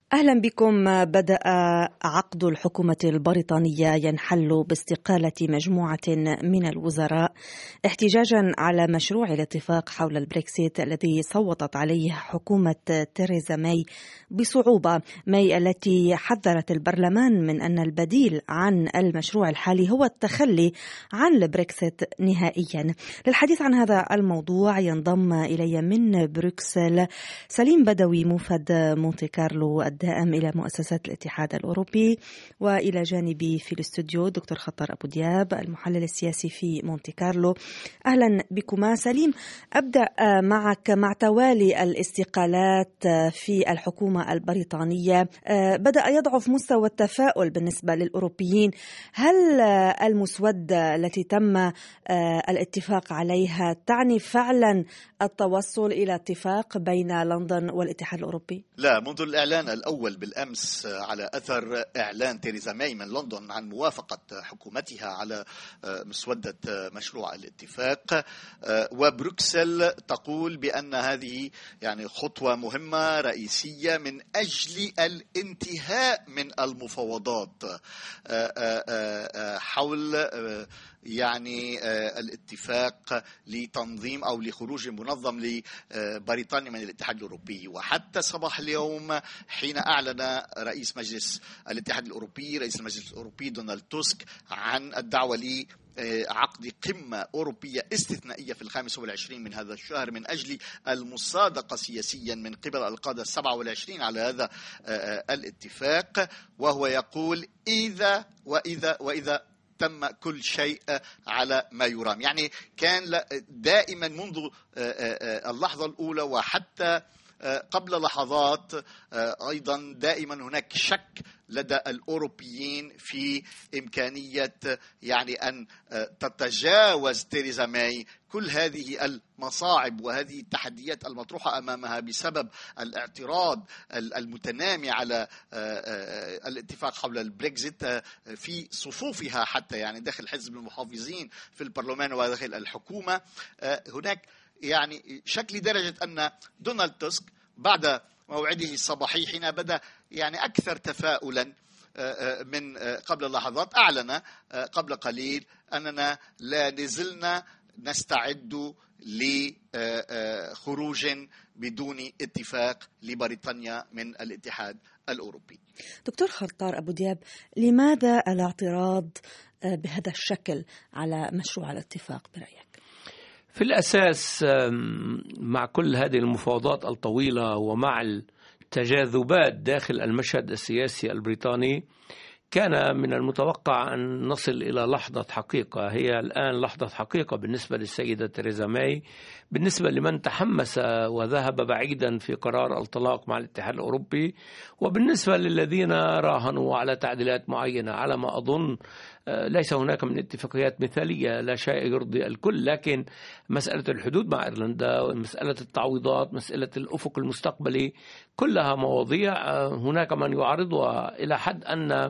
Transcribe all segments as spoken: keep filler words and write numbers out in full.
أهلا بكم. بدأ عقد الحكومة البريطانية ينحل باستقالة مجموعة من الوزراء احتجاجا على مشروع الاتفاق حول البريكسيت الذي صوتت عليه حكومة تيريزا ماي بصعوبة. ماي التي حذرت البرلمان من أن البديل عن المشروع الحالي هو التخلي عن البريكسيت نهائيا. للحديث عن هذا الموضوع ينضم إلي من بروكسل سليم بدوي موفد مونتي كارلو الدائم إلى مؤسسة الاتحاد الأوروبي، وإلى جانبي في الاستوديو دكتور خطر أبو دياب المحلل السياسي في مونتي كارلو. أهلا بكما. سليم، أبدأ معك. مع توالي الاستقالات في الحكومة البريطانية بدأ يضعف مستوى التفاؤل بالنسبة للأوروبيين. هل المسودة التي تم الاتفاق عليها تعني فعلا التوصل إلى اتفاق بين لندن والاتحاد الأوروبي؟ لا، منذ الإعلان الأول بالأمس على أثر إعلان تيريزا ماي من لندن عن موافقة حكومتها على مسودة مشروع الاتفاق، وبروكسل تقول بأن هذه يعني خطوة مهمة رئيسية من أجل الانتهاء من المفاوضات حول يعني الاتفاق لتنظيم أو لخروج منظم لبريطانيا من الاتحاد الأوروبي. وحتى صباح اليوم حين أعلن رئيس مجلس الاتحاد الأوروبي رئيس المجلس الأوروبي دونالد توسك عن الدعوة لي عقد قمة أوروبية استثنائية في الخامس والعشرين من هذا الشهر من أجل المصادقة سياسيا من قبل القادة السبعة والعشرين على هذا الاتفاق، وهو يقول إذا وإذا وإذا تم كل شيء على ما يرام. يعني كان دائما منذ اللحظة الأولى وحتى قبل لحظات أيضا دائما هناك شك لدى الأوروبيين في إمكانية يعني أن تتجاوز تيريزا ماي كل هذه المصاعب وهذه التحديات المطروحة أمامها بسبب الاعتراض المتنامي على الاتفاق حول البريكزيت في صفوفها، حتى يعني داخل حزب المحافظين في البرلمان وداخل الحكومة. هناك يعني شك لدرجة أن دونالد توسك بعد موعده الصباحي حين بدأ يعني أكثر تفاؤلا من قبل لحظات أعلن قبل قليل أننا لا نزلنا نستعد لخروج بدون اتفاق لبريطانيا من الاتحاد الأوروبي. دكتور خطار أبو دياب، لماذا الاعتراض بهذا الشكل على مشروع الاتفاق برأيك؟ في الأساس مع كل هذه المفاوضات الطويلة ومع التجاذبات داخل المشهد السياسي البريطاني كان من المتوقع أن نصل إلى لحظة حقيقة. هي الآن لحظة حقيقة بالنسبة للسيدة تيريزا ماي، بالنسبة لمن تحمس وذهب بعيدا في قرار الطلاق مع الاتحاد الأوروبي، وبالنسبة للذين راهنوا على تعديلات معينة. على ما أظن ليس هناك من اتفاقيات مثالية، لا شيء يرضي الكل، لكن مسألة الحدود مع إيرلندا، مسألة التعويضات، مسألة الأفق المستقبلي، كلها مواضيع هناك من يعارضها، إلى حد أن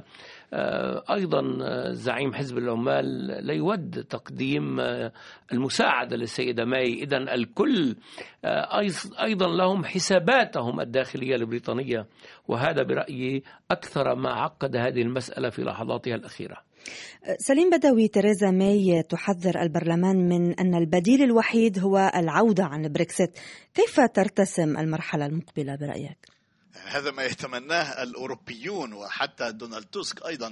أيضا زعيم حزب العمال لا يود تقديم المساعدة للسيدة ماي. إذن الكل أيضا لهم حساباتهم الداخلية البريطانية، وهذا برأيي أكثر ما عقد هذه المسألة في لحظاتها الأخيرة. سليم بدوي، تيريزا ماي تحذر البرلمان من أن البديل الوحيد هو العودة عن بريكسيت. كيف ترتسم المرحلة المقبلة برأيك؟ هذا ما يتمناه الأوروبيون، وحتى دونالد توسك أيضا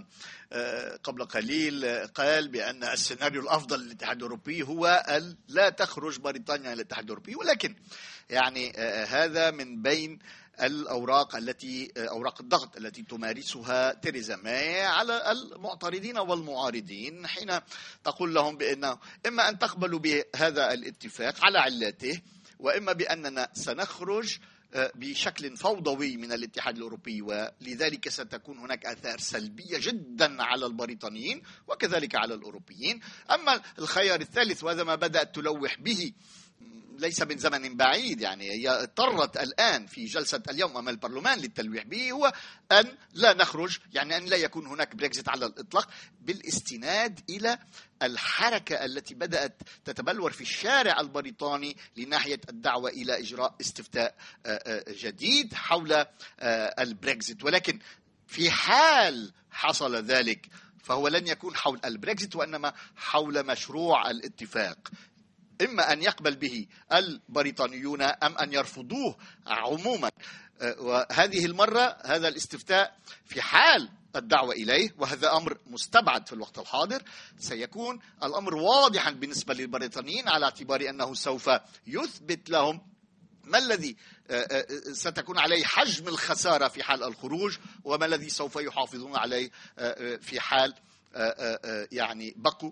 قبل قليل قال بأن السيناريو الأفضل للاتحاد الأوروبي هو لا تخرج بريطانيا من الاتحاد الأوروبي، ولكن يعني هذا من بين الأوراق التي أوراق الضغط التي تمارسها تيريزا ماي على المعترضين والمعارضين، حين تقول لهم بأنه إما أن تقبلوا بهذا الاتفاق على علاته، وإما بأننا سنخرج بشكل فوضوي من الاتحاد الأوروبي، ولذلك ستكون هناك آثار سلبية جدا على البريطانيين وكذلك على الأوروبيين. أما الخيار الثالث، وهذا ما بدأت تلوح به ليس من زمن بعيد، يعني هي اضطرت الآن في جلسة اليوم أمام البرلمان للتلويح به، هو أن لا نخرج، يعني أن لا يكون هناك بريكزيت على الإطلاق، بالاستناد إلى الحركة التي بدأت تتبلور في الشارع البريطاني لناحية الدعوة إلى إجراء استفتاء جديد حول البريكزيت. ولكن في حال حصل ذلك فهو لن يكون حول البريكزيت، وإنما حول مشروع الاتفاق، إما أن يقبل به البريطانيون أم أن يرفضوه عموما. وهذه المرة هذا الاستفتاء في حال الدعوة إليه، وهذا أمر مستبعد في الوقت الحاضر، سيكون الأمر واضحا بالنسبة للبريطانيين، على اعتبار أنه سوف يثبت لهم ما الذي ستكون عليه حجم الخسارة في حال الخروج، وما الذي سوف يحافظون عليه في حال يعني بقوا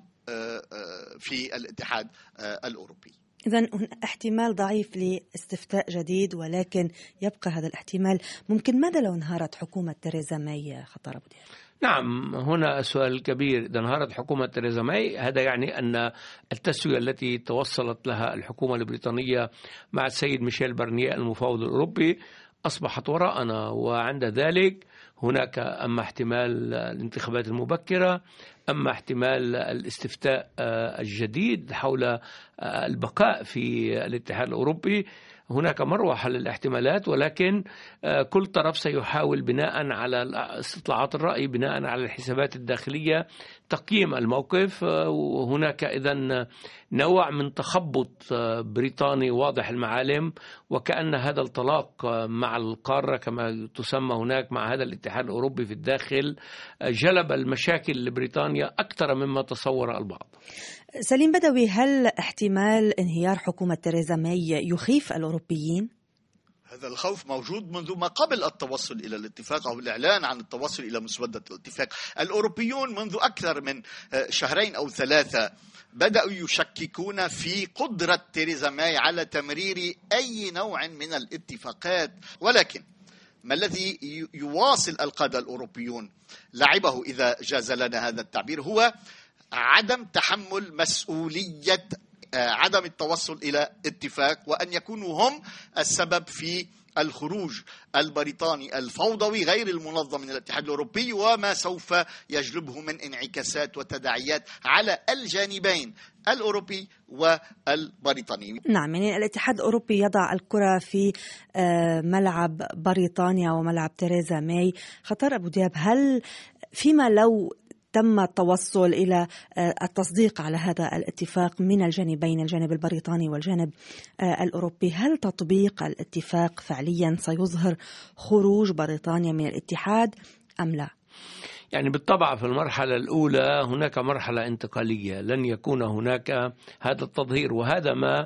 في الاتحاد الأوروبي. إذن احتمال ضعيف لاستفتاء جديد، ولكن يبقى هذا الاحتمال ممكن. ماذا لو انهارت حكومة تيريزا ماي خطر أبو دياب؟ نعم، هنا سؤال كبير. إذا انهارت حكومة تيريزا ماي، هذا يعني أن التسوية التي توصلت لها الحكومة البريطانية مع السيد ميشيل بارنييه المفوض الأوروبي أصبحت وراءنا، وعند ذلك هناك أما احتمال الانتخابات المبكرة، أما احتمال الاستفتاء الجديد حول البقاء في الاتحاد الأوروبي. هناك مروحة للاحتمالات، ولكن كل طرف سيحاول بناء على استطلاعات الرأي، بناء على الحسابات الداخلية، تقييم الموقف. وهناك إذن نوع من تخبط بريطاني واضح المعالم، وكأن هذا الطلاق مع القارة كما تسمى هناك مع هذا الاتحاد الأوروبي في الداخل جلب المشاكل لبريطانيا أكثر مما تصور البعض. سليم بدوي، هل احتمال انهيار حكومة تيريزا ماي يخيف الأوروبيين؟ هذا الخوف موجود منذ ما قبل التوصل إلى الاتفاق أو الإعلان عن التوصل إلى مسودة الاتفاق. الأوروبيون منذ أكثر من شهرين أو ثلاثة بدأوا يشككون في قدرة تيريزا ماي على تمرير أي نوع من الاتفاقات، ولكن ما الذي يواصل القادة الأوروبيون لعبه، إذا جاز لنا هذا التعبير، هو عدم تحمل مسؤولية عدم التوصل إلى اتفاق، وأن يكونوا هم السبب في الخروج البريطاني الفوضوي غير المنظم من الاتحاد الأوروبي، وما سوف يجلبه من انعكاسات وتداعيات على الجانبين الأوروبي والبريطاني. نعم، يعني الاتحاد الأوروبي يضع الكرة في ملعب بريطانيا وملعب تيريزا ماي. خطر أبو دياب، هل فيما لو تم التوصل إلى التصديق على هذا الاتفاق من الجانبين، الجانب البريطاني والجانب الأوروبي، هل تطبيق الاتفاق فعليا سيظهر خروج بريطانيا من الاتحاد أم لا؟ يعني بالطبع في المرحلة الأولى هناك مرحلة انتقالية، لن يكون هناك هذا التظهير، وهذا ما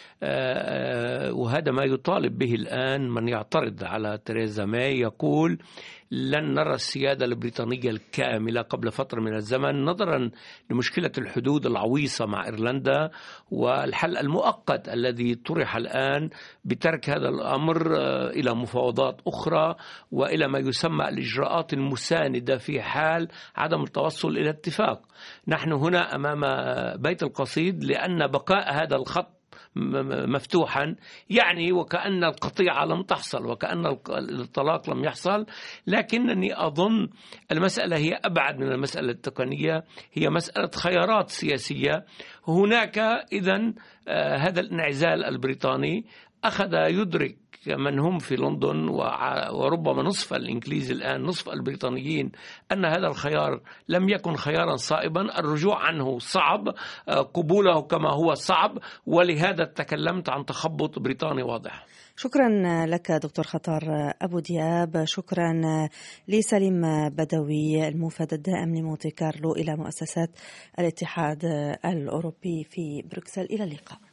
وهذا ما يطالب به الآن من يعترض على تيريزا ماي. يقول لن نرى السيادة البريطانية الكاملة قبل فترة من الزمن، نظرا لمشكلة الحدود العويصة مع إيرلندا، والحل المؤقت الذي طرح الآن بترك هذا الأمر إلى مفاوضات أخرى وإلى ما يسمى الإجراءات المساندة في حال عدم التوصل إلى اتفاق. نحن هنا أمام بيت القصيد، لأن بقاء هذا الخط مفتوحا يعني وكأن القطيعة لم تحصل، وكأن الطلاق لم يحصل. لكنني أظن المسألة هي أبعد من المسألة التقنية، هي مسألة خيارات سياسية. هناك إذن هذا الانعزال البريطاني أخذ يدرك من هم في لندن وربما نصف الإنجليز الآن، نصف البريطانيين، أن هذا الخيار لم يكن خيارا صائبا، الرجوع عنه صعب، قبوله كما هو صعب، ولهذا تكلمت عن تخبط بريطاني واضح. شكرا لك دكتور خطر أبو دياب، شكرا لسليم بدوي الموفد الدائم لمونتي كارلو إلى مؤسسات الاتحاد الأوروبي في بروكسل. إلى اللقاء.